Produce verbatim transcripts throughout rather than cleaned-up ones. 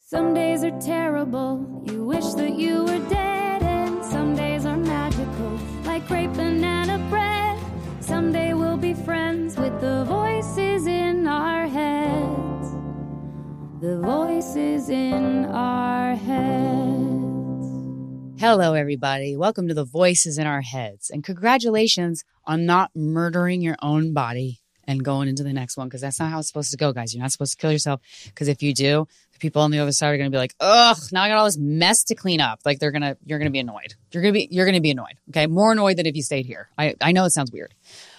Some days are terrible, you wish that you were dead, and some days are magical, like great banana bread. Someday we'll be friends with the voices in our heads, the voices in our heads. Hello, everybody. Welcome to the Voices in Our Heads, and congratulations on not murdering your own body and going into the next one, because that's not how it's supposed to go, guys. You're not supposed to kill yourself, because if you do, the people on the other side are going to be like, ugh, now I got all this mess to clean up. Like they're going to, you're going to be annoyed. You're going to be, you're going to be annoyed. Okay. More annoyed than if you stayed here. I, I know it sounds weird.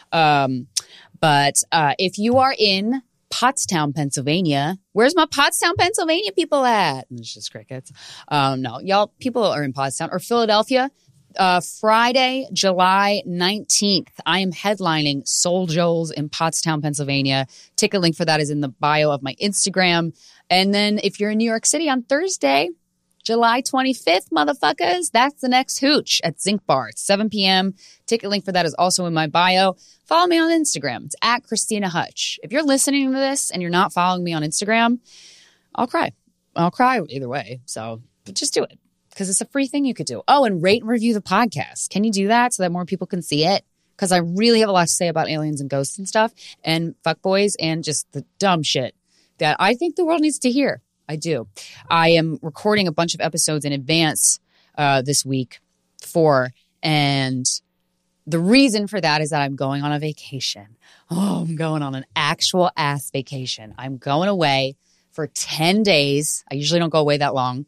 Um, but, uh, if you are in Pottstown, Pennsylvania, where's my Pottstown, Pennsylvania people at? And it's just crickets. Um, no, y'all, people are in Pottstown or Philadelphia. Uh, Friday, July nineteenth, I am headlining Soul Joel's in Pottstown, Pennsylvania. Ticket link for that is in the bio of my Instagram. And then if you're in New York City on Thursday, July twenty-fifth, motherfuckers, that's the next hooch at Zinc Bar. It's seven p.m. Ticket link for that is also in my bio. Follow me on Instagram. It's at Christina Hutch. If you're listening to this and you're not following me on Instagram, I'll cry. I'll cry either way. So but just do it, because it's a free thing you could do. Oh, and rate and review the podcast. Can you do that so that more people can see it? Because I really have a lot to say about aliens and ghosts and stuff and fuckboys and just the dumb shit that I think the world needs to hear. I do. I am recording a bunch of episodes in advance uh, this week for, and the reason for that is that I'm going on a vacation. Oh, I'm going on an actual ass vacation. I'm going away for ten days. I usually don't go away that long.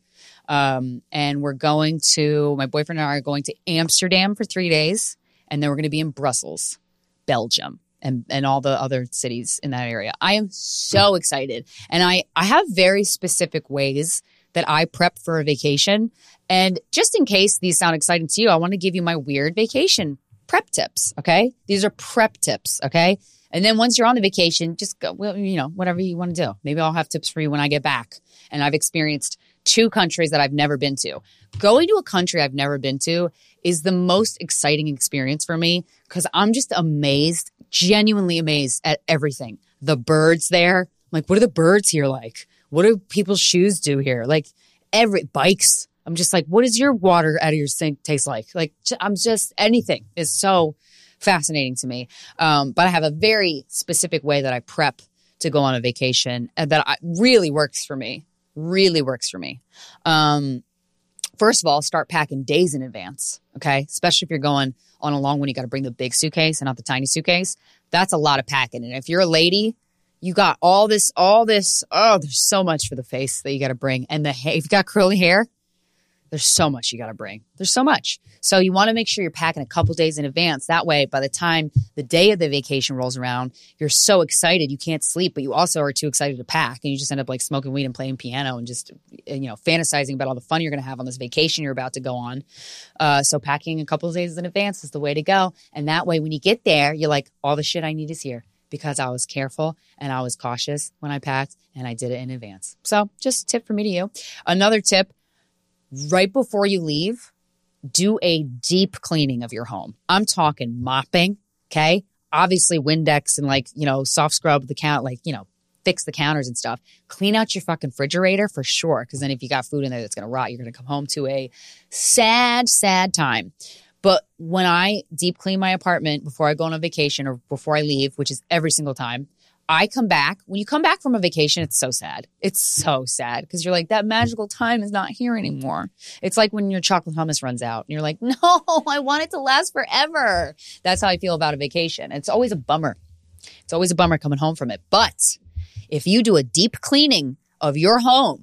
Um, and we're going to, my boyfriend and I are going to Amsterdam for three days. And then we're going to be in Brussels, Belgium, and, and all the other cities in that area. I am so excited. And I, I have very specific ways that I prep for a vacation. And just in case these sound exciting to you, I want to give you my weird vacation prep tips. Okay. These are prep tips. Okay. And then once you're on the vacation, just go, well, you know, whatever you want to do. Maybe I'll have tips for you when I get back. And I've experienced two countries that I've never been to. Going to a country I've never been to is the most exciting experience for me, because I'm just amazed, genuinely amazed at everything. The birds there. Like, what are the birds here like? What do people's shoes do here? Like, every bikes. I'm just like, what does your water out of your sink taste like? Like, I'm just, anything is so fascinating to me. Um, but I have a very specific way that I prep to go on a vacation and that I, really works for me. Really works for me. Um, first of all, start packing days in advance. Okay. Especially if you're going on a long one, you got to bring the big suitcase and not the tiny suitcase. That's a lot of packing. And if you're a lady, you got all this, all this. Oh, there's so much for the face that you got to bring. And the hair, if you got curly hair, there's so much you got to bring. There's so much. So you want to make sure you're packing a couple days in advance. That way, by the time the day of the vacation rolls around, you're so excited you can't sleep, but you also are too excited to pack. And you just end up like smoking weed and playing piano and just, you know, fantasizing about all the fun you're going to have on this vacation you're about to go on. Uh, so packing a couple of days in advance is the way to go. And that way, when you get there, you're like, all the shit I need is here, because I was careful and I was cautious when I packed and I did it in advance. So just a tip from me to you. Another tip. Right before you leave, do a deep cleaning of your home. I'm talking mopping, okay? Obviously Windex and like, you know, soft scrub the count, like, you know, fix the counters and stuff. Clean out your fucking refrigerator for sure, because then if you got food in there that's going to rot, you're going to come home to a sad, sad time. But when I deep clean my apartment before I go on a vacation or before I leave, which is every single time, I come back. When you come back from a vacation, it's so sad. It's so sad because you're like, that magical time is not here anymore. It's like when your chocolate hummus runs out and you're like, no, I want it to last forever. That's how I feel about a vacation. It's always a bummer. It's always a bummer coming home from it. But if you do a deep cleaning of your home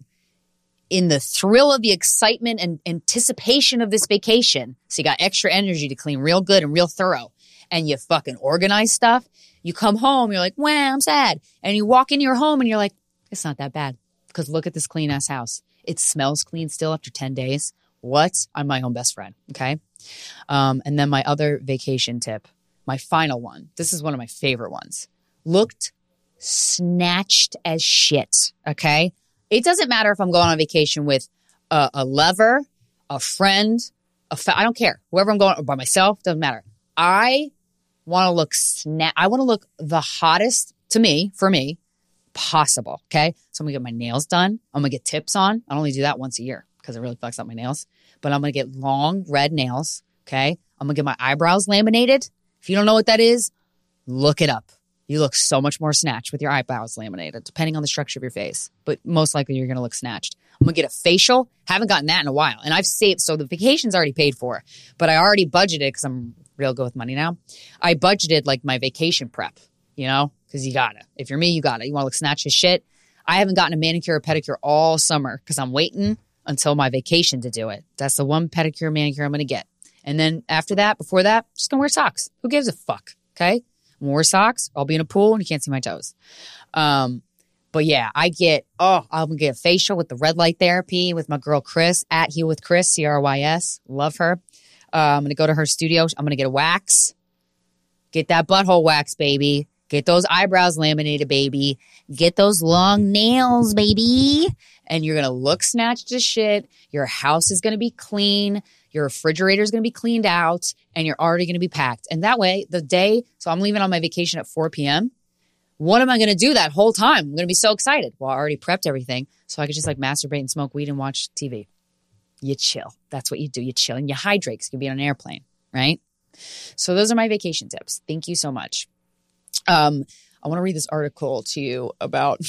in the thrill of the excitement and anticipation of this vacation, so you got extra energy to clean real good and real thorough, and you fucking organize stuff, you come home, you're like, wow, I'm sad. And you walk into your home and you're like, it's not that bad, because look at this clean ass house. It smells clean still after ten days. What? I'm my own best friend. Okay. Um, and then my other vacation tip, my final one. This is one of my favorite ones. Looked snatched as shit. Okay. It doesn't matter if I'm going on vacation with a, a lover, a friend, a fa- I don't care. Whoever I'm going by myself, doesn't matter. I want to look sna- I want to look the hottest to me, for me, possible. Okay. So I'm going to get my nails done. I'm going to get tips on. I only do that once a year because it really fucks up my nails. But I'm going to get long red nails. Okay. I'm going to get my eyebrows laminated. If you don't know what that is, look it up. You look so much more snatched with your eyebrows laminated, depending on the structure of your face. But most likely you're going to look snatched. I'm going to get a facial. Haven't gotten that in a while. And I've saved. So the vacation's already paid for. But I already budgeted because I'm real good with money now. I budgeted like my vacation prep, you know, because you got to. If you're me, you got to. You want to look snatched as shit. I haven't gotten a manicure or pedicure all summer because I'm waiting until my vacation to do it. That's the one pedicure, manicure I'm going to get. And then after that, before that, just going to wear socks. Who gives a fuck? Okay. I'm gonna wear socks. I'll be in a pool and you can't see my toes. Um, but yeah, I get, oh, I'm going to get a facial with the red light therapy with my girl Chris at Heal with Chris, C R Y S. Love her. Uh, I'm going to go to her studio. I'm going to get a wax. Get that butthole wax, baby. Get those eyebrows laminated, baby. Get those long nails, baby. And you're going to look snatched as shit. Your house is going to be clean. Your refrigerator is going to be cleaned out. And you're already going to be packed. And that way, the day, so I'm leaving on my vacation at four p.m. What am I going to do that whole time? I'm going to be so excited. Well, I already prepped everything. So I could just like masturbate and smoke weed and watch T V. You chill. That's what you do. You chill and you hydrate because you can be on an airplane, right? So those are my vacation tips. Thank you so much. Um, I want to read this article to you about,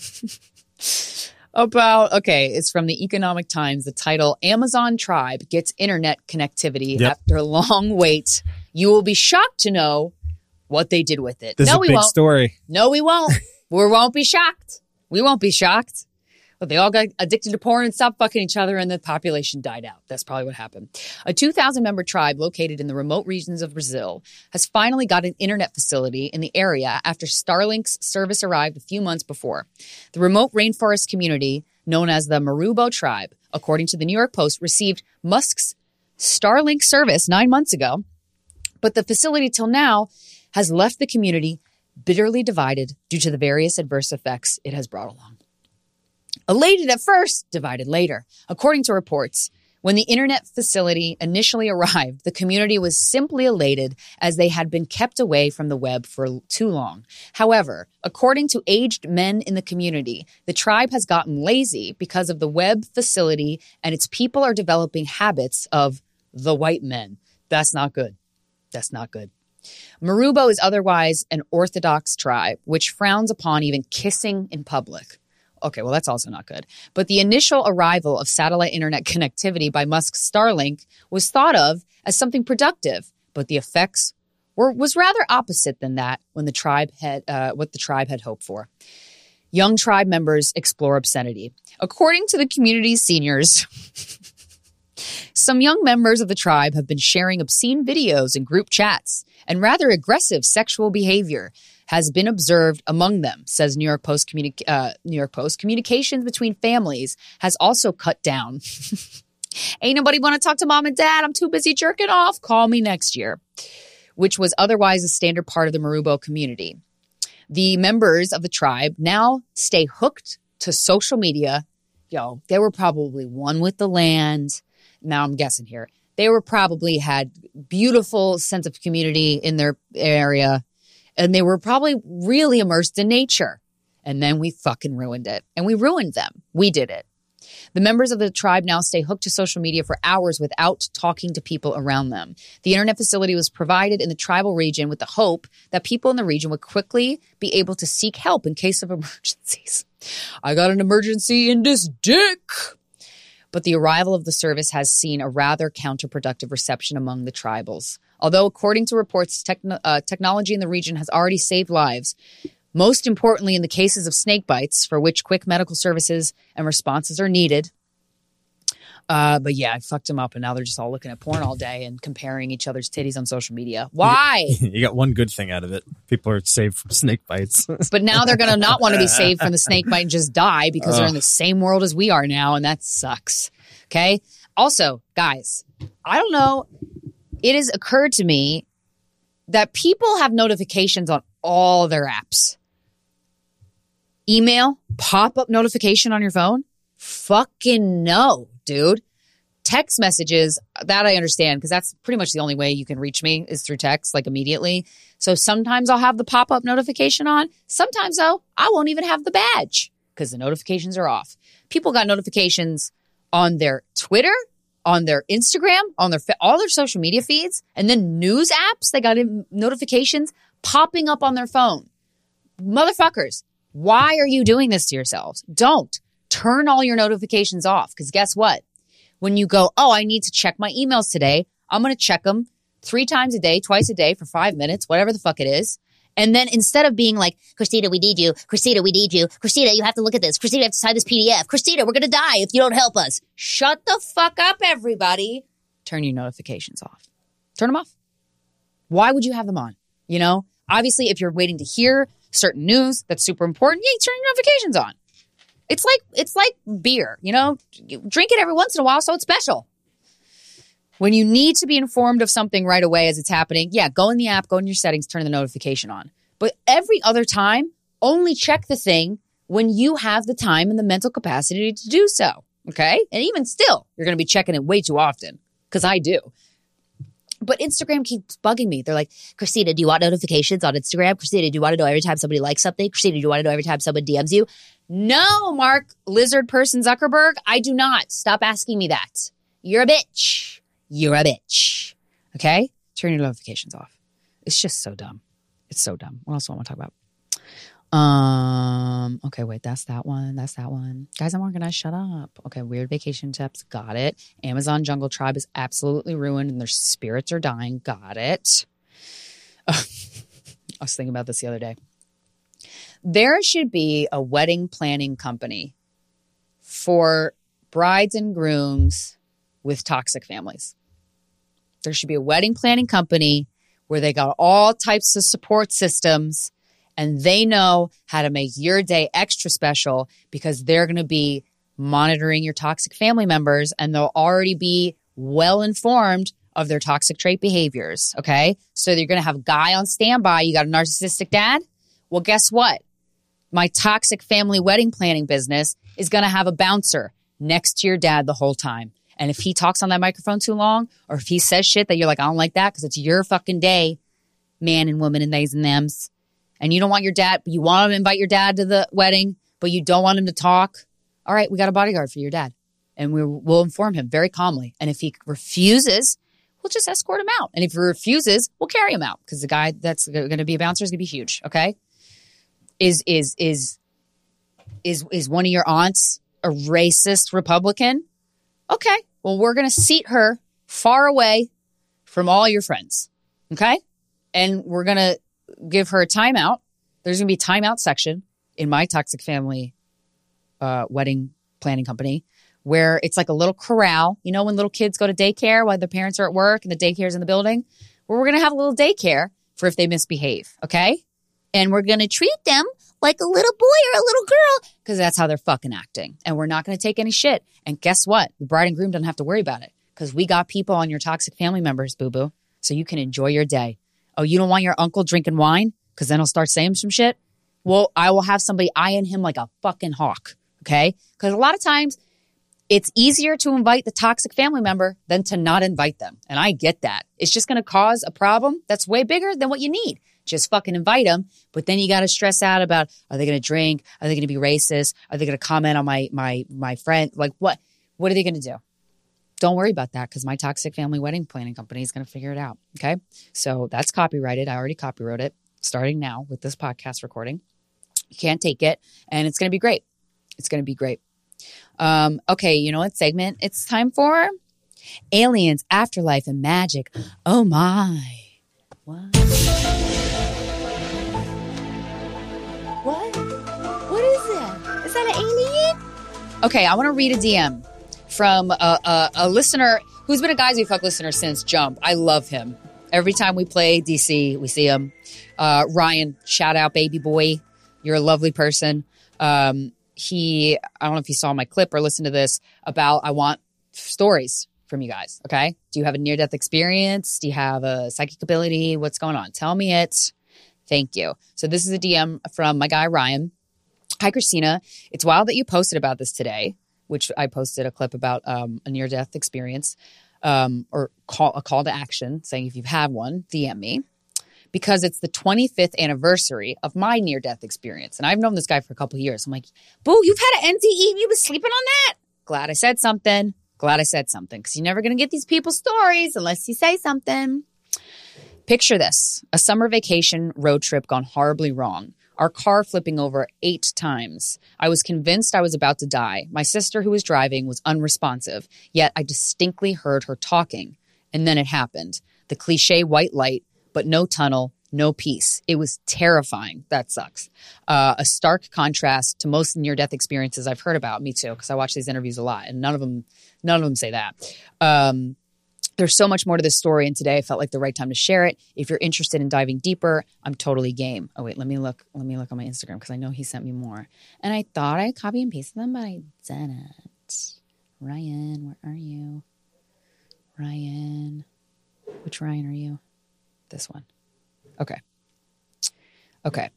about, okay, it's from the Economic Times. The title, Amazon Tribe Gets Internet Connectivity yep. After Long Wait. You will be shocked to know what they did with it. This no, is a we big won't. story. No, we won't. We won't be shocked. We won't be shocked. But they all got addicted to porn and stopped fucking each other and the population died out. That's probably what happened. A two thousand member tribe located in the remote regions of Brazil has finally got an internet facility in the area after Starlink's service arrived a few months before. The remote rainforest community, known as the Marubo tribe, according to the New York Post, received Musk's Starlink service nine months ago. But the facility till now has left the community bitterly divided due to the various adverse effects it has brought along. Elated at first, divided later. According to reports, when the internet facility initially arrived, the community was simply elated as they had been kept away from the web for too long. However, according to aged men in the community, the tribe has gotten lazy because of the web facility and its people are developing habits of the white men. That's not good. That's not good. Marubo is otherwise an Orthodox tribe, which frowns upon even kissing in public. Okay, well, that's also not good. But the initial arrival of satellite internet connectivity by Musk's Starlink was thought of as something productive, but the effects were was rather opposite than that when the tribe had uh, what the tribe had hoped for. Young tribe members explore obscenity. According to the community's seniors, some young members of the tribe have been sharing obscene videos in group chats, and rather aggressive sexual behavior has been observed among them, says New York Post. Communi- uh, New York Post. Communications between families has also cut down. Ain't nobody want to talk to mom and dad. I'm too busy jerking off. Call me next year, which was otherwise a standard part of the Marubo community. The members of the tribe now stay hooked to social media. Yo, they were probably one with the land. Now I'm guessing here. They were probably had beautiful sense of community in their area. And they were probably really immersed in nature. And then we fucking ruined it. And we ruined them. We did it. The members of the tribe now stay hooked to social media for hours without talking to people around them. The internet facility was provided in the tribal region with the hope that people in the region would quickly be able to seek help in case of emergencies. I got an emergency in this dick. But the arrival of the service has seen a rather counterproductive reception among the tribals. Although, according to reports, techno- uh, technology in the region has already saved lives, most importantly in the cases of snake bites, for which quick medical services and responses are needed. Uh, but yeah, I fucked them up, and now they're just all looking at porn all day and comparing each other's titties on social media. Why? You got one good thing out of it. People are saved from snake bites. But now they're going to not want to be saved from the snake bite and just die because uh. they're in the same world as we are now, and that sucks. Okay? Also, guys, I don't know. It has occurred to me that people have notifications on all their apps. Email, pop-up notification on your phone? Fucking no, dude. Text messages, that I understand because that's pretty much the only way you can reach me is through text, like immediately. So sometimes I'll have the pop-up notification on. Sometimes, though, I won't even have the badge because the notifications are off. People got notifications on their Twitter, on their Instagram, on their all their social media feeds, and then news apps. They got notifications popping up on their phone. Motherfuckers, why are you doing this to yourselves? Don't. Turn all your notifications off because guess what? When you go, oh, I need to check my emails today, I'm going to check them three times a day, twice a day for five minutes, whatever the fuck it is. And then instead of being like, Christina, we need you. Christina, we need you. Christina, you have to look at this. Christina, you have to sign this P D F. Christina, we're going to die if you don't help us. Shut the fuck up, everybody. Turn your notifications off. Turn them off. Why would you have them on? You know, obviously, if you're waiting to hear certain news that's super important, yeah, you turn your notifications on. It's like it's like beer, you know, you drink it every once in a while, so it's special. When you need to be informed of something right away as it's happening, yeah, go in the app, go in your settings, turn the notification on. But every other time, only check the thing when you have the time and the mental capacity to do so, okay? And even still, you're going to be checking it way too often, because I do. But Instagram keeps bugging me. They're like, Christina, do you want notifications on Instagram? Christina, do you want to know every time somebody likes something? Christina, do you want to know every time someone D Ms you? No, Mark, lizard person Zuckerberg, I do not. Stop asking me that. You're a bitch. You're a bitch. Okay? Turn your notifications off. It's just so dumb. It's so dumb. What else do I want to talk about? Um, okay, wait, that's that one. That's that one. Guys, I'm organized. Shut up. Okay, weird vacation tips. Got it. Amazon Jungle Tribe is absolutely ruined and their spirits are dying. Got it. I was thinking about this the other day. There should be a wedding planning company for brides and grooms with toxic families. There should be a wedding planning company where they got all types of support systems and they know how to make your day extra special because they're going to be monitoring your toxic family members and they'll already be well informed of their toxic trait behaviors, okay? So you're going to have a guy on standby. You got a narcissistic dad? Well, guess what? My toxic family wedding planning business is going to have a bouncer next to your dad the whole time. And if he talks on that microphone too long or if he says shit that you're like, I don't like that because it's your fucking day, man and woman and theys and thems, and you don't want your dad, but you want to invite your dad to the wedding, but you don't want him to talk. All right, we got a bodyguard for your dad. And we will inform him very calmly. And if he refuses, we'll just escort him out. And if he refuses, we'll carry him out because the guy that's going to be a bouncer is going to be huge, okay? Is is is is is one of your aunts a racist Republican? Okay, well, we're going to seat her far away from all your friends, okay? And we're going to give her a timeout. There's going to be a timeout section in my toxic family uh, wedding planning company where it's like a little corral. You know when little kids go to daycare while their parents are at work and the daycare's in the building? Well, we're going to have a little daycare for if they misbehave, okay? And we're going to treat them like a little boy or a little girl because that's how they're fucking acting. And we're not going to take any shit. And guess what? The bride and groom don't have to worry about it because we got people on your toxic family members, boo-boo, so you can enjoy your day. Oh, you don't want your uncle drinking wine because then he'll start saying some shit? Well, I will have somebody eyeing him like a fucking hawk, okay? Because a lot of times it's easier to invite the toxic family member than to not invite them. And I get that. It's just going to cause a problem that's way bigger than what you need. Just fucking invite them. But then you got to stress out about, are they going to drink? Are they going to be racist? Are they going to comment on my my my friend? Like what? What are they going to do? Don't worry about that because my toxic family wedding planning company is going to figure it out. Okay. So that's copyrighted. I already copywrote it starting now with this podcast recording. You can't take it and it's going to be great. It's going to be great. Um, okay. You know what segment it's time for? Aliens, afterlife, and magic. Oh my. What? What? What is that? Is that an alien? Okay. I want to read a D M. From a, a, a listener who's been a Guys We Fuck listener since Jump. I love him. Every time we play D C, we see him. Uh, Ryan, shout out, baby boy. You're a lovely person. Um, he, I don't know if you saw my clip or listened to this about I want stories from you guys, okay? Do you have a near-death experience? Do you have a psychic ability? What's going on? Tell me it. Thank you. So this is a D M from my guy, Ryan. Hi, Christina. It's wild that you posted about this today. which I posted a clip about um, a near-death experience, um, or call, a call to action saying if you've had one, D M me, because it's the twenty-fifth anniversary of my near-death experience. And I've known this guy for a couple of years. I'm like, boo, you've had an N D E and you've been sleeping on that? Glad I said something. Glad I said something, because you're never going to get these people's stories unless you say something. Picture this, a summer vacation road trip gone horribly wrong. Our car flipping over eight times. I was convinced I was about to die. My sister, who was driving, was unresponsive, yet I distinctly heard her talking. And then it happened. The cliche white light, but no tunnel, no peace. It was terrifying. That sucks. Uh, a stark contrast to most near-death experiences I've heard about. Me too, because I watch these interviews a lot, and none of them, none of them say that. Um, There's so much more to this story, and today I felt like the right time to share it. If you're interested in diving deeper, I'm totally game. Oh wait, let me look. Let me look on my Instagram, because I know he sent me more, and I thought I copy and pasted them, but I didn't. Ryan, where are you? Ryan, which Ryan are you? This one. Okay. Okay.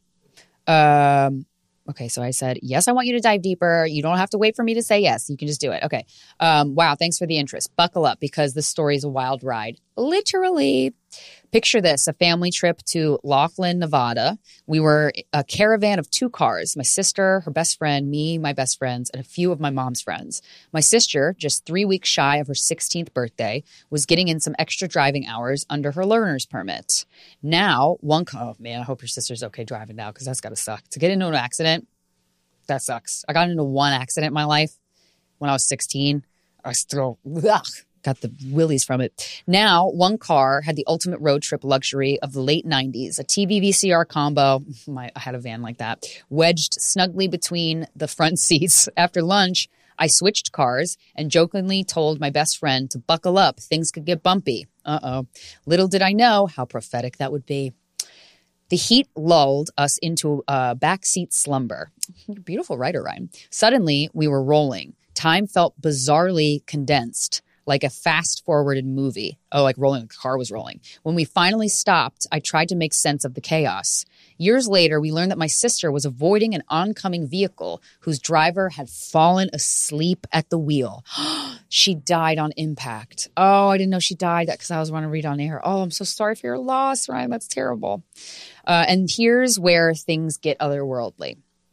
Um. Okay, so I said, yes, I want you to dive deeper. You don't have to wait for me to say yes. You can just do it. Okay. Um, wow, thanks for the interest. Buckle up, because this story is a wild ride. Literally. Picture this, a family trip to Laughlin, Nevada. We were a caravan of two cars, my sister, her best friend, me, my best friends, and a few of my mom's friends. My sister, just three weeks shy of her sixteenth birthday, was getting in some extra driving hours under her learner's permit. Now, one car, oh man, I hope your sister's okay driving now, because that's got to suck. To get into an accident, that sucks. I got into one accident in my life when I was sixteen. I still, ugh, got the willies from it. Now, one car had the ultimate road trip luxury of the late nineties, a T V V C R combo. My, I had a van like that, wedged snugly between the front seats. After lunch, I switched cars and jokingly told my best friend to buckle up. Things could get bumpy. Uh-oh. Little did I know how prophetic that would be. The heat lulled us into a backseat slumber. Beautiful writer, Ryan. Suddenly, we were rolling. Time felt bizarrely condensed, like a fast-forwarded movie. Oh, like rolling, the car was rolling. When we finally stopped, I tried to make sense of the chaos. Years later, we learned that my sister was avoiding an oncoming vehicle whose driver had fallen asleep at the wheel. She died on impact. Oh, I didn't know she died because I was want to read on air. Oh, I'm so sorry for your loss, Ryan. That's terrible. Uh, and here's where things get otherworldly.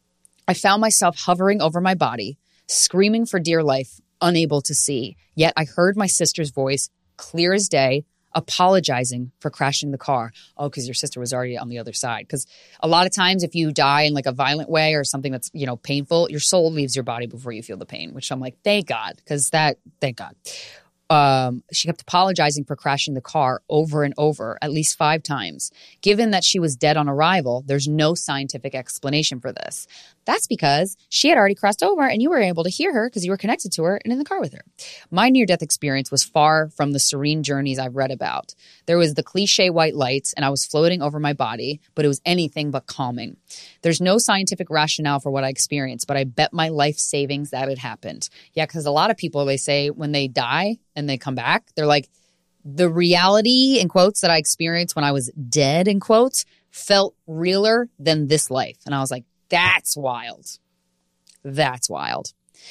I found myself hovering over my body, screaming for dear life, unable to see. Yet I heard my sister's voice, clear as day, apologizing for crashing the car. Oh, because your sister was already on the other side. Because a lot of times if you die in like a violent way or something that's, you know, painful, your soul leaves your body before you feel the pain, which I'm like, thank God, because that, thank God. Um, she kept apologizing for crashing the car over and over, at least five times. Given that she was dead on arrival, there's no scientific explanation for this. That's because she had already crossed over and you were able to hear her because you were connected to her and in the car with her. My near-death experience was far from the serene journeys I've read about. There was the cliche white lights and I was floating over my body, but it was anything but calming. There's no scientific rationale for what I experienced, but I bet my life savings that it happened. Yeah, because a lot of people, they say when they die and they come back, they're like, the reality, in quotes, that I experienced when I was dead, in quotes, felt realer than this life. And I was like, that's wild. That's wild.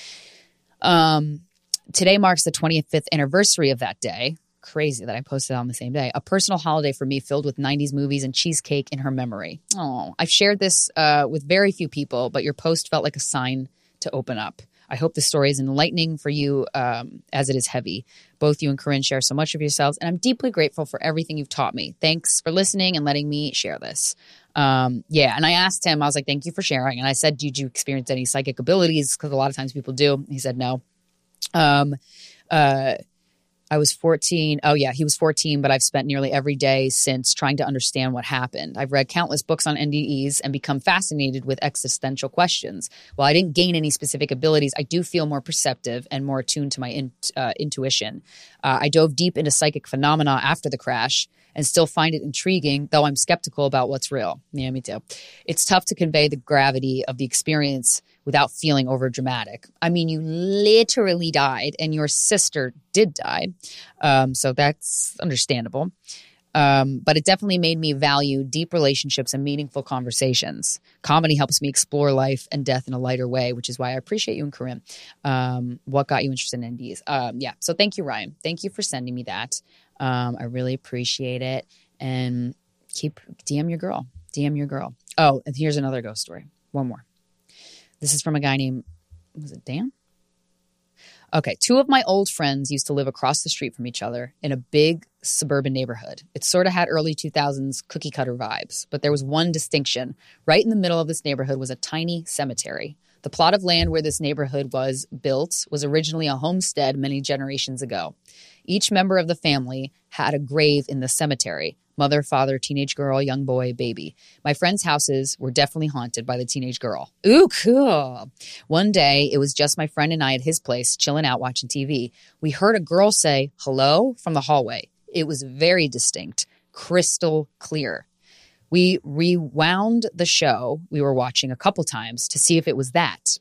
Um, today marks the twenty-fifth anniversary of that day. Crazy that I posted on the same day. A personal holiday for me filled with nineties movies and cheesecake in her memory. Oh, I've shared this uh, with very few people, but your post felt like a sign to open up. I hope the story is enlightening for you um, as it is heavy. Both you and Corinne share so much of yourselves, and I'm deeply grateful for everything you've taught me. Thanks for listening and letting me share this. Um, yeah, and I asked him, I was like, thank you for sharing. And I said, did you experience any psychic abilities? Because a lot of times people do. He said no. Um, uh, I was fourteen. Oh, yeah, he was fourteen, but I've spent nearly every day since trying to understand what happened. I've read countless books on N D Es and become fascinated with existential questions. While I didn't gain any specific abilities, I do feel more perceptive and more attuned to my in, uh, intuition. Uh, I dove deep into psychic phenomena after the crash and still find it intriguing, though I'm skeptical about what's real. Yeah, me too. It's tough to convey the gravity of the experience without feeling overdramatic. I mean, you literally died and your sister did die. Um, so that's understandable. Um, but it definitely made me value deep relationships and meaningful conversations. Comedy helps me explore life and death in a lighter way, which is why I appreciate you and Corinne. Um, what got you interested in N Ds? Um, yeah. So thank you, Ryan. Thank you for sending me that. Um, I really appreciate it. And keep D M your girl. D M your girl. Oh, and here's another ghost story. One more. This is from a guy named, was it Dan? Okay, two of my old friends used to live across the street from each other in a big suburban neighborhood. It sort of had early two thousands cookie cutter vibes, but there was one distinction. Right in the middle of this neighborhood was a tiny cemetery. The plot of land where this neighborhood was built was originally a homestead many generations ago. Each member of the family had a grave in the cemetery. Mother, father, teenage girl, young boy, baby. My friends' houses were definitely haunted by the teenage girl. Ooh, cool. One day, it was just my friend and I at his place, chilling out watching T V. We heard a girl say, hello, from the hallway. It was very distinct, crystal clear. We rewound the show we were watching a couple times to see if it was that.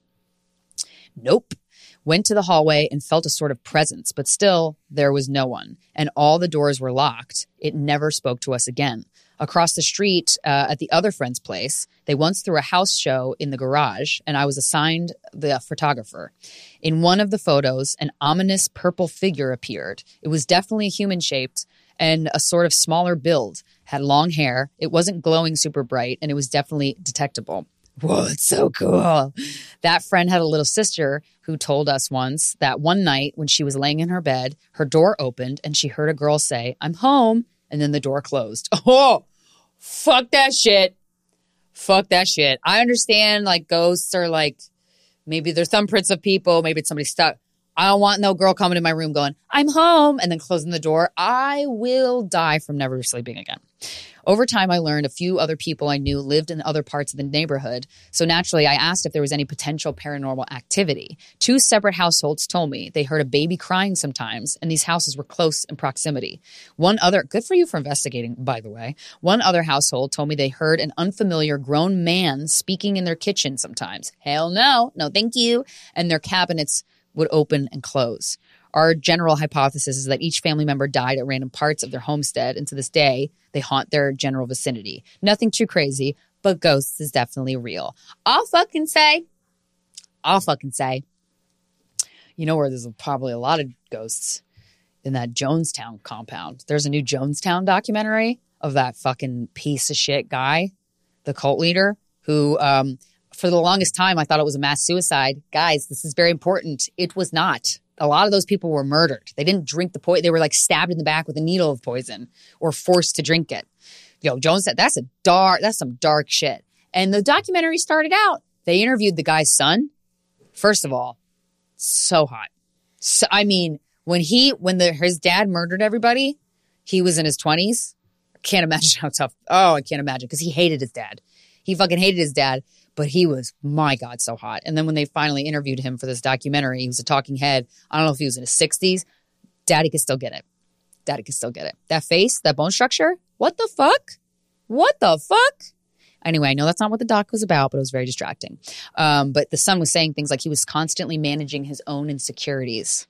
Nope. Went to the hallway and felt a sort of presence, but still there was no one. And all the doors were locked. It never spoke to us again. Across the street uh, at the other friend's place, they once threw a house show in the garage, and I was assigned the photographer. In one of the photos, an ominous purple figure appeared. It was definitely human-shaped and a sort of smaller build, had long hair. It wasn't glowing super bright, and it was definitely detectable. Whoa, it's so cool. That friend had a little sister who told us once that one night when she was laying in her bed, her door opened and she heard a girl say, I'm home. And then the door closed. Oh, fuck that shit. Fuck that shit. I understand like ghosts are like, maybe they're thumbprints of people. Maybe it's somebody stuck. I don't want no girl coming in my room going, I'm home, and then closing the door. I will die from never sleeping again. Over time, I learned a few other people I knew lived in other parts of the neighborhood. So naturally, I asked if there was any potential paranormal activity. Two separate households told me they heard a baby crying sometimes, and these houses were close in proximity. One other, good for you for investigating, by the way. One other household told me they heard an unfamiliar grown man speaking in their kitchen sometimes. Hell no, no thank you. And their cabinets would open and close. Our general hypothesis is that each family member died at random parts of their homestead, and to this day, they haunt their general vicinity. Nothing too crazy, but ghosts is definitely real. I'll fucking say, I'll fucking say, you know where there's probably a lot of ghosts? In that Jonestown compound. There's a new Jonestown documentary of that fucking piece of shit guy, the cult leader, who... um for the longest time, I thought it was a mass suicide. Guys, this is very important. It was not. A lot of those people were murdered. They didn't drink the poison. They were like stabbed in the back with a needle of poison or forced to drink it. Yo, Jones said that's a dark, that's some dark shit. And the documentary started out. They interviewed the guy's son. First of all, so hot. So, I mean, when he, when the, his dad murdered everybody, he was in his twenties. I can't imagine how tough. Oh, I can't imagine because he hated his dad. He fucking hated his dad. But he was, my God, so hot. And then when they finally interviewed him for this documentary, he was a talking head. I don't know if he was in his sixties. Daddy could still get it. Daddy could still get it. That face, that bone structure, what the fuck? What the fuck? Anyway, I know that's not what the doc was about, but it was very distracting. Um, but the son was saying things like he was constantly managing his own insecurities.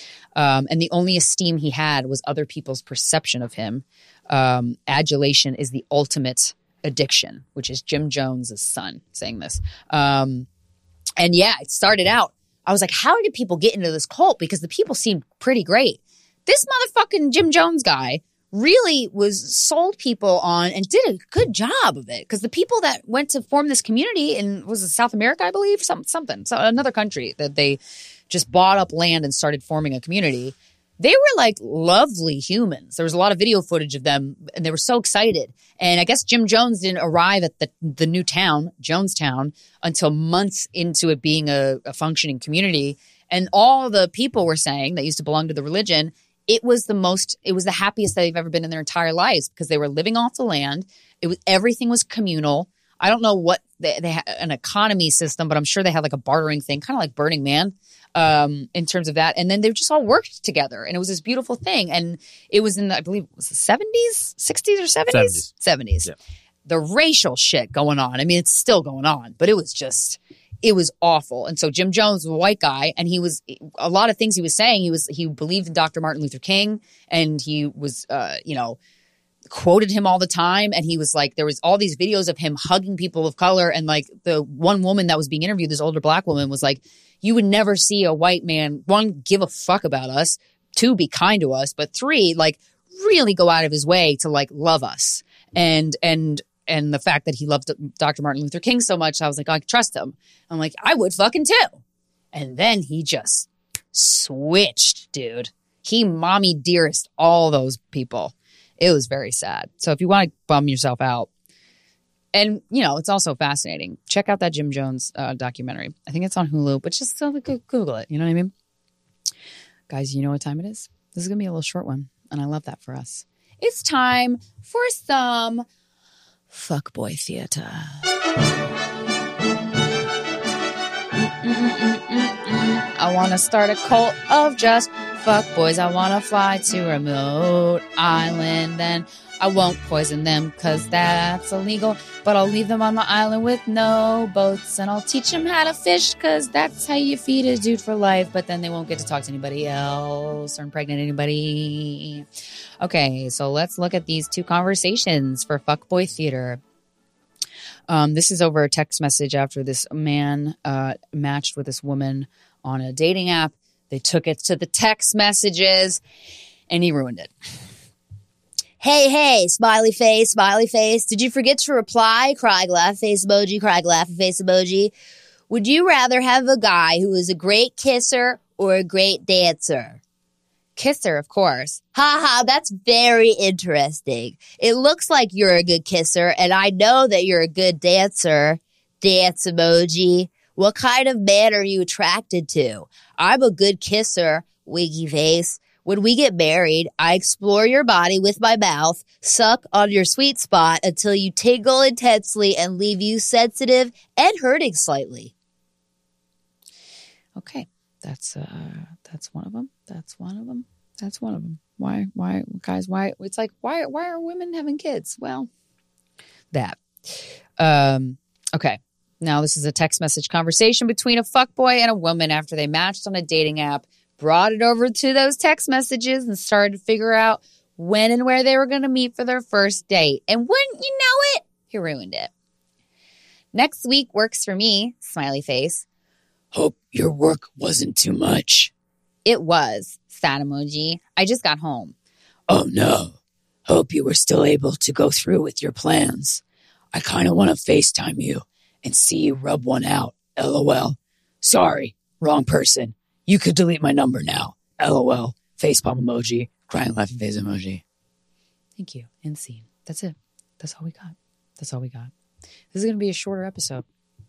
Um, and the only esteem he had was other people's perception of him. Um, adulation is the ultimate addiction, which is Jim Jones' son saying this. Um, and yeah, it started out. I was like, how did people get into this cult? Because the people seemed pretty great. This motherfucking Jim Jones guy really was sold people on and did a good job of it. Because the people that went to form this community in, was it South America, I believe? Some, something, so another country that they just bought up land and started forming a community. They were like lovely humans. There was a lot of video footage of them and they were so excited. And I guess Jim Jones didn't arrive at the, the new town, Jonestown, until months into it being a, a functioning community. And all the people were saying that used to belong to the religion, it was the most, it was the happiest they've ever been in their entire lives because they were living off the land. It was, everything was communal. I don't know what they, they had an economy system, but I'm sure they had like a bartering thing, kind of like Burning Man. Um, in terms of that. And then they just all worked together and it was this beautiful thing. And it was in the, I believe it was the seventies, sixties or seventies? seventies. seventies. Yeah. The racial shit going on. I mean, it's still going on, but it was just, it was awful. And so Jim Jones was a white guy and he was, a lot of things he was saying, he was, he believed in Doctor Martin Luther King and he was, uh, you know, quoted him all the time. And he was like, there was all these videos of him hugging people of color. And like the one woman that was being interviewed, this older black woman, was like, you would never see a white man, one, give a fuck about us, two, be kind to us, but three, like really go out of his way to like love us. And, and, and the fact that he loved Doctor Martin Luther King so much, I was like, I trust him. I'm like, I would fucking too. And then he just switched, dude. He mommy dearest all those people. It was very sad. So if you want to bum yourself out, and, you know, it's also fascinating. Check out that Jim Jones uh, documentary. I think it's on Hulu, but just uh, Google it. You know what I mean? Guys, you know what time it is? This is going to be a little short one, and I love that for us. It's time for some fuckboy theater. I want to start a cult of just fuckboys. I want to fly to a remote island, and I won't poison them because that's illegal, but I'll leave them on my island with no boats, and I'll teach them how to fish because that's how you feed a dude for life, but then they won't get to talk to anybody else or impregnate anybody. Okay, so let's look at these two conversations for fuckboy theater. Um, this is over a text message after this man uh, matched with this woman on a dating app. They took it to the text messages, and he ruined it. Hey, hey, smiley face, smiley face. Did you forget to reply? Crying laugh face emoji, crying laugh face emoji. Would you rather have a guy who is a great kisser or a great dancer? Kisser, of course. Ha ha, that's very interesting. It looks like you're a good kisser, and I know that you're a good dancer. Dance emoji. What kind of man are you attracted to? I'm a good kisser, winky face. When we get married, I explore your body with my mouth, suck on your sweet spot until you tingle intensely and leave you sensitive and hurting slightly. Okay, that's uh, that's one of them. That's one of them. That's one of them. Why, why, guys? Why? It's like why? Why are women having kids? Well, that. Um. Okay. Now this is a text message conversation between a fuckboy and a woman after they matched on a dating app. Brought it over to those text messages and started to figure out when and where they were going to meet for their first date. And wouldn't you know it, he ruined it. Next week works for me, smiley face. Hope your work wasn't too much. It was, sad emoji. I just got home. Oh no. Hope you were still able to go through with your plans. I kind of want to FaceTime you and see you rub one out. LOL. Sorry, wrong person. You could delete my number now. LOL. Facepalm emoji. Crying laughing face emoji. Thank you. End scene. That's it. That's all we got. That's all we got. This is going to be a shorter episode.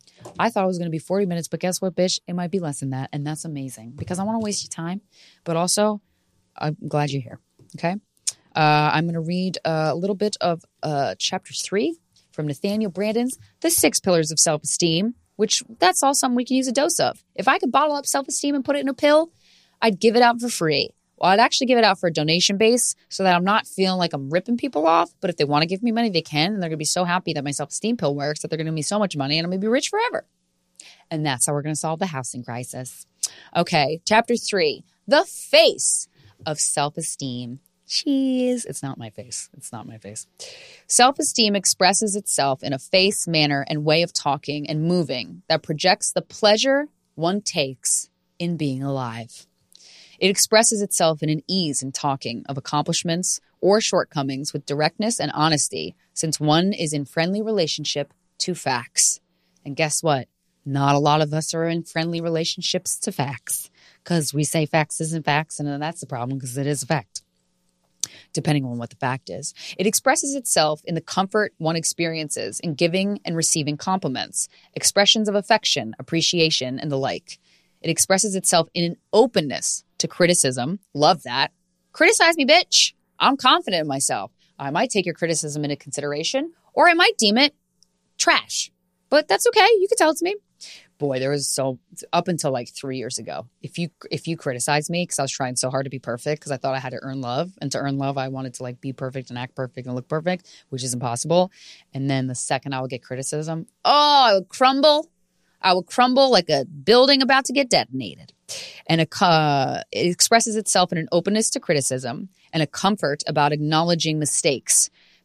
I thought it was going to be forty minutes, but guess what, bitch? It might be less than that, and that's amazing because I want to waste your time, but also I'm glad you're here, okay? Uh, I'm going to read a little bit of uh, chapter three from Nathaniel Branden's The Six Pillars of Self-Esteem, which that's all something we can use a dose of. If I could bottle up self-esteem and put it in a pill, I'd give it out for free. Well, I'd actually give it out for a donation base so that I'm not feeling like I'm ripping people off. But if they want to give me money, they can. And they're going to be so happy that my self-esteem pill works that they're going to give me so much money and I'm going to be rich forever. And that's how we're going to solve the housing crisis. Okay, chapter three, the face of self-esteem. Cheese. It's not my face. It's not my face. Self-esteem expresses itself in a face, manner, and way of talking and moving that projects the pleasure one takes in being alive. It expresses itself in an ease in talking of accomplishments or shortcomings with directness and honesty, since one is in friendly relationship to facts. And guess what? Not a lot of us are in friendly relationships to facts because we say facts isn't facts, and then that's the problem because it is a fact. Depending on what the fact is. It expresses itself in the comfort one experiences in giving and receiving compliments, expressions of affection, appreciation, and the like. It expresses itself in an openness to criticism. Love that. Criticize me, bitch. I'm confident in myself. I might take your criticism into consideration, or I might deem it trash. But that's okay. You can tell it to me. Boy, there was so up until like three years ago. If you if you criticize me because I was trying so hard to be perfect because I thought I had to earn love, and to earn love I wanted to like be perfect and act perfect and look perfect, which is impossible. And then the second I would get criticism, oh, I would crumble. I would crumble like a building about to get detonated. And a, uh, it expresses itself in an openness to criticism and a comfort about acknowledging mistakes.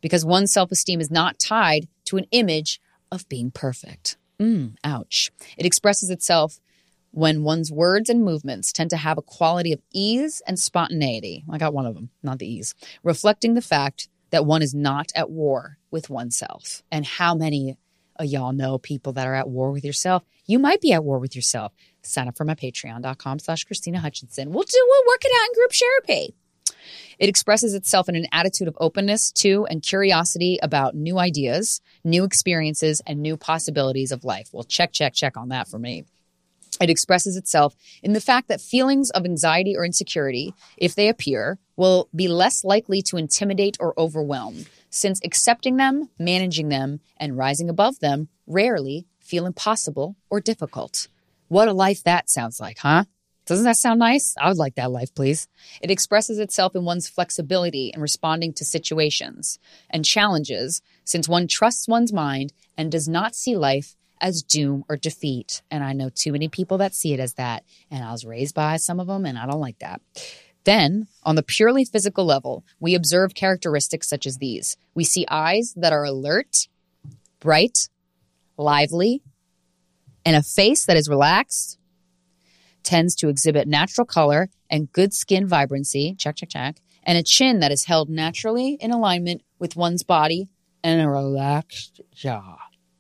because one's self-esteem is not tied to an image of being perfect. Mm, ouch. It expresses itself when one's words and movements tend to have a quality of ease and spontaneity. I got one of them, not the ease. Reflecting the fact that one is not at war with oneself. And how many of y'all know people that are at war with yourself? You might be at war with yourself. Sign up for my patreon.com slash Christina Hutchinson. We'll do, we'll work it out in group therapy. It expresses itself in an attitude of openness to and curiosity about new ideas, new experiences, and new possibilities of life. Well, check, check, check on that for me. It expresses itself in the fact that feelings of anxiety or insecurity, if they appear, will be less likely to intimidate or overwhelm, since accepting them, managing them, and rising above them rarely feel impossible or difficult. What a life that sounds like, huh? Doesn't that sound nice? I would like that life, please. It expresses itself in one's flexibility in responding to situations and challenges, since one trusts one's mind and does not see life as doom or defeat. And I know too many people that see it as that. And I was raised by some of them, and I don't like that. Then, on the purely physical level, we observe characteristics such as these. We see eyes that are alert, bright, lively, and a face that is relaxed, tends to exhibit natural color and good skin vibrancy, check, check, check, and a chin that is held naturally in alignment with one's body and a relaxed jaw.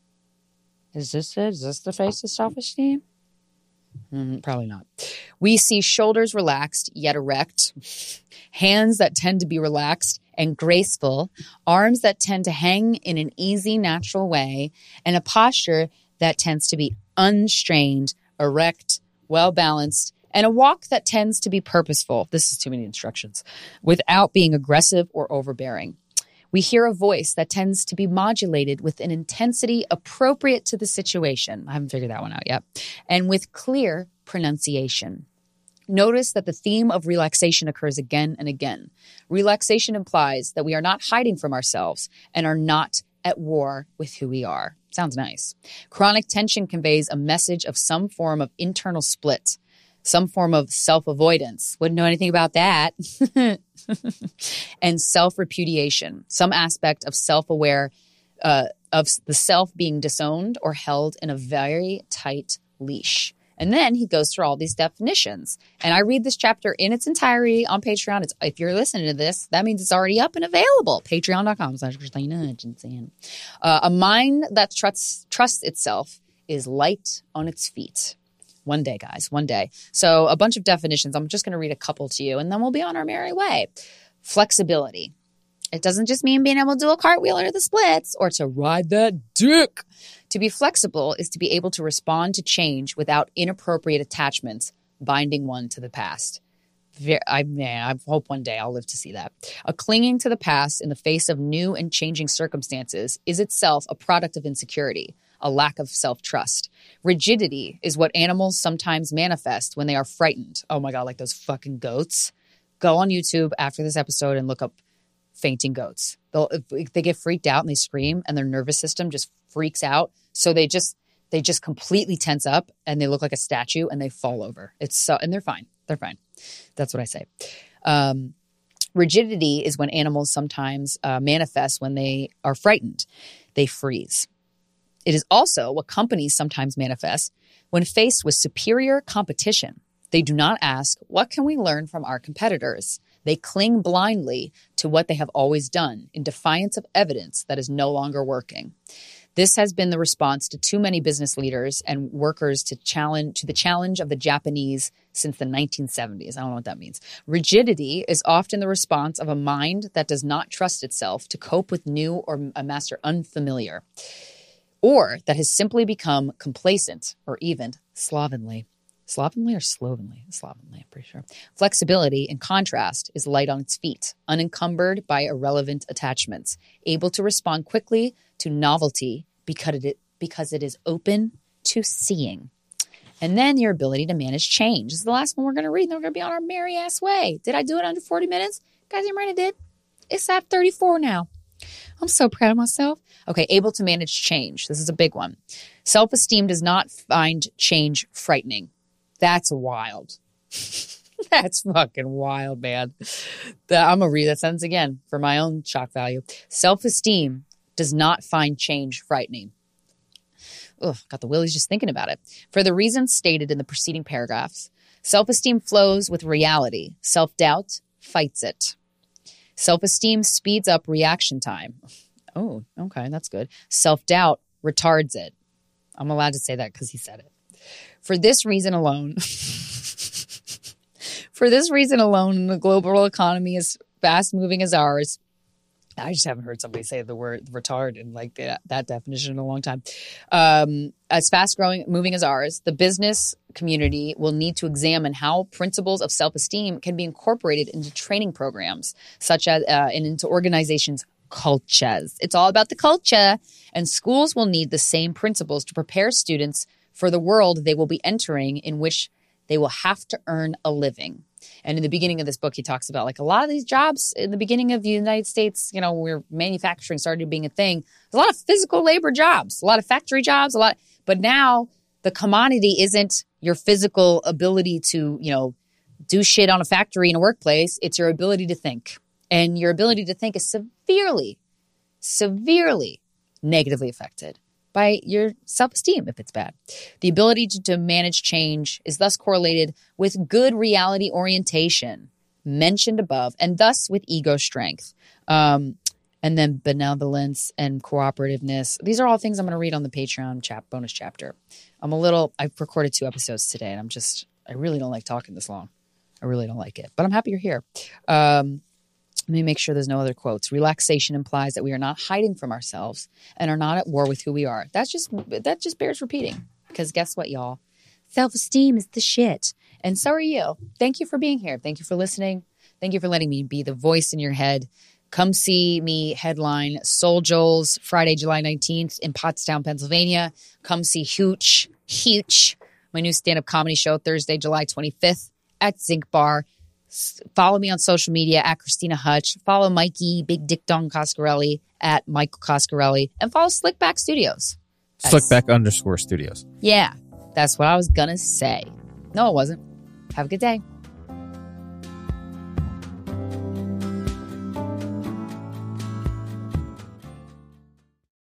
Is this it? Is this the face of self-esteem? Mm, probably not. We see shoulders relaxed yet erect, hands that tend to be relaxed and graceful, arms that tend to hang in an easy, natural way, and a posture that tends to be unstrained, erect, well-balanced, and a walk that tends to be purposeful. This is too many instructions. Without being aggressive or overbearing. We hear a voice that tends to be modulated with an intensity appropriate to the situation. I haven't figured that one out yet. And with clear pronunciation. Notice that the theme of relaxation occurs again and again. Relaxation implies that we are not hiding from ourselves and are not at war with who we are. Sounds nice. Chronic tension conveys a message of some form of internal split, some form of self-avoidance. Wouldn't know anything about that. And self-repudiation, some aspect of self-aware, uh, of the self being disowned or held in a very tight leash. And then he goes through all these definitions. And I read this chapter in its entirety on Patreon. It's, if you're listening to this, that means it's already up and available. Patreon.com slash Christina Hutchinson. Uh, a mind that trusts, trusts itself is light on its feet. One day, guys, one day. So a bunch of definitions. I'm just going to read a couple to you, and then we'll be on our merry way. Flexibility. It doesn't just mean being able to do a cartwheel or the splits or to ride that dick. To be flexible is to be able to respond to change without inappropriate attachments binding one to the past. I, man, I hope one day I'll live to see that. A clinging to the past in the face of new and changing circumstances is itself a product of insecurity, a lack of self-trust. Rigidity is what animals sometimes manifest when they are frightened. Oh my God, like those fucking goats. Go on YouTube after this episode and look up fainting goats. They'll, they get freaked out and they scream and their nervous system just freaks out. So they just they just completely tense up and they look like a statue and they fall over. It's so, and they're fine. They're fine. That's what I say. Um, rigidity is when animals sometimes uh, manifest when they are frightened. They freeze. It is also what companies sometimes manifest when faced with superior competition. They do not ask, what can we learn from our competitors? They cling blindly to what they have always done in defiance of evidence that is no longer working. This has been the response to too many business leaders and workers to challenge to the challenge of the Japanese since the nineteen seventies. I don't know what that means. Rigidity is often the response of a mind that does not trust itself to cope with new or master unfamiliar, or that has simply become complacent or even slovenly. Slovenly or slovenly? Slovenly, I'm pretty sure. Flexibility, in contrast, is light on its feet, unencumbered by irrelevant attachments, able to respond quickly to novelty because it, because it is open to seeing. And then your ability to manage change. This is the last one we're going to read, and then we're going to be on our merry ass way. Did I do it under forty minutes? Guys, I'm right, I did. It's at thirty-four now. I'm so proud of myself. Okay, able to manage change. This is a big one. Self-esteem does not find change frightening. That's wild. That's fucking wild, man. The, I'm going to read that sentence again for my own shock value. Self-esteem does not find change frightening. Ugh, got the willies just thinking about it. For the reasons stated in the preceding paragraphs, self-esteem flows with reality. Self-doubt fights it. Self-esteem speeds up reaction time. Oh, okay, that's good. Self-doubt retards it. I'm allowed to say that because he said it. For this reason alone, for this reason alone, the global economy is fast moving as ours. I just haven't heard somebody say the word retard in like that, that definition in a long time. Um, as fast growing, moving as ours, the business community will need to examine how principles of self-esteem can be incorporated into training programs, such as uh, and into organizations' cultures. It's all about the culture, and schools will need the same principles to prepare students for the world they will be entering, in which they will have to earn a living. And in the beginning of this book, he talks about like a lot of these jobs in the beginning of the United States, you know, where manufacturing started being a thing. There's a lot of physical labor jobs, a lot of factory jobs, a lot. But now the commodity isn't your physical ability to, you know, do shit on a factory in a workplace. It's your ability to think. And your ability to think is severely, severely negatively affected by your self-esteem if it's bad. The ability to, to manage change is thus correlated with good reality orientation, mentioned above, and thus with ego strength. Um, and then benevolence and cooperativeness. These are all things I'm going to read on the Patreon chap bonus chapter. I'm a little, I've recorded two episodes today, and I'm just, I really don't like talking this long. I really don't like it, but I'm happy you're here. Um, Let me make sure there's no other quotes. Relaxation implies that we are not hiding from ourselves and are not at war with who we are. That's just, that just bears repeating. Because guess what, y'all? Self-esteem is the shit. And so are you. Thank you for being here. Thank you for listening. Thank you for letting me be the voice in your head. Come see me headline Soul Joel's Friday, July nineteenth in Pottstown, Pennsylvania. Come see Hooch, Hooch, my new stand-up comedy show Thursday, July twenty-fifth at Zinc Bar. Follow me on social media at Christina Hutch. Follow Mikey Big Dick Don Coscarelli at Michael Coscarelli. And follow Slickback Studios. That's, Slickback underscore studios. Yeah, that's what I was going to say. No, it wasn't. Have a good day.